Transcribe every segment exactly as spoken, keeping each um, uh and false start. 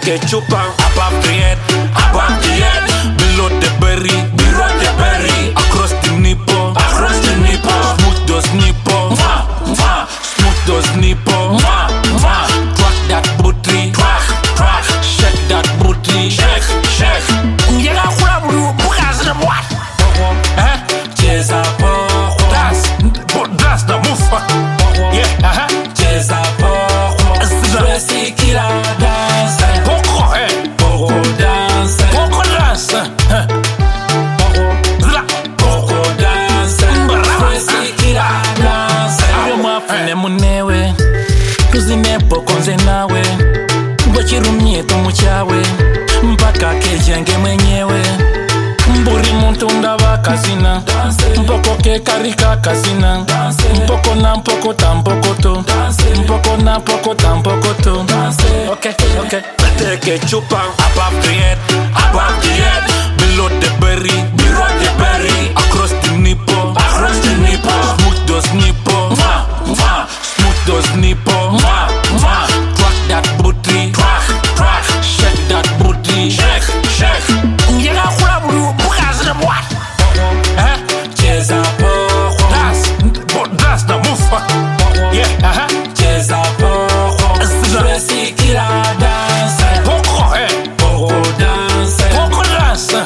Teke chupan above the head, above the head. Below the berry, below the berry. Across the nipple, across the nipple. Smooth those nipple, mwah, mwah. Smooth those nipple, mwah, mwah. Twerk that booty, twerk, twerk. Shake that booty, shake, shake. Ngela kula bulu bukazi what? Eh? Cheza poco. That's, that's the move. Yeah, uh-huh. Cheza poco. Dressy killer dance. Poco, eh? Poco dance. Poco dance. Poco dance. Dressy killer dance. Ayo mafune munewe. Tuzine poko nze nawe. Gwachirumye tumuchawe. Mpaka kejenge mwenyewe. Mburi muntu ndaba kazina. Mpoko ke karika kazina. Mpoko na mpoko tampoko to. Mpoko na mpoko tampoko to. Okay, okay. Teke chupan above the head, above the head. Below the berry, below the berry. Across the nipple, across the nipple. Smooth those nipple, mwah, mwah. Smooth those nipple, mwah, mwah. Twerk that booty, twerk, twerk. Shake that booty, shake, shake. Ngela kula bulu bukazi what? Eh? Cheza poco. That's, that's the move. Yeah, uh-huh. Cheza poco. Dressy killer dance. Poco, eh? Poco dance. Poco dance.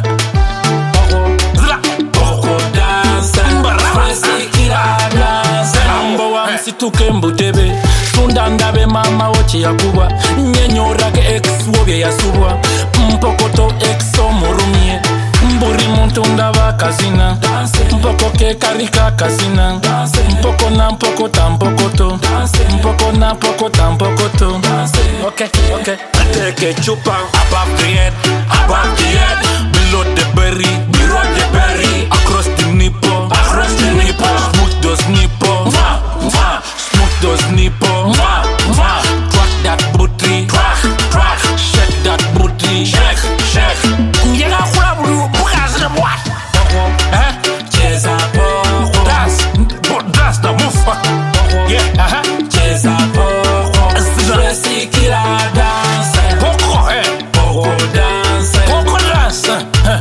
Poco dance. Dressy killer dance. Ambo wa msituke mbutebe. Sunda ndabe mama ochi ya kubwa. Nyenyora ke ex wobye ya subwa. Mpokoto ex omurumie. Mburi muntu ndaba kazina. Mpoko ke karika kazina. Mpoko na mpoko tampoko to. Mpoko na mpoko tampoko to. Okay, okay. Teke chupan above the head, above the head. Below the berry, below the berry. Across the nipple, across the nipple. Smooth those nipple, mwah, mwah. Smooth those nipple, mwah, mwah. Twerk that booty, twerk, twerk. Shake that booty, shake, shake. Ngela kula bulu bukazi what? Eh? Cheza poco. That's, that's the move. Yeah, uh-huh. Cheza poco. Dressy killer dance. Poco, eh? Poco dance. Poco dance.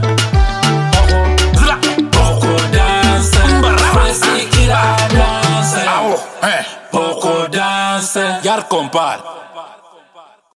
Poco dance. Dressy killer dance. Poco dance. Yar compar.